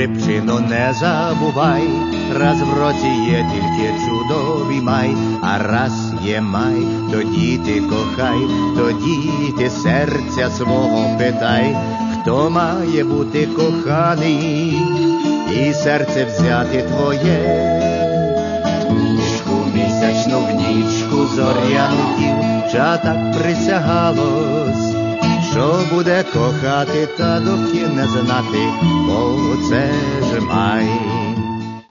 рибчино, не забувай, раз в році є тільки чудовий май, а раз є май, тоді ти кохай, тоді ти серця свого питай, хто має бути коханий і серце взяти твоє. Нічку місячну в нічку зоряну дівча так присягалось, що буде кохати та доки не знати, бо це ж май.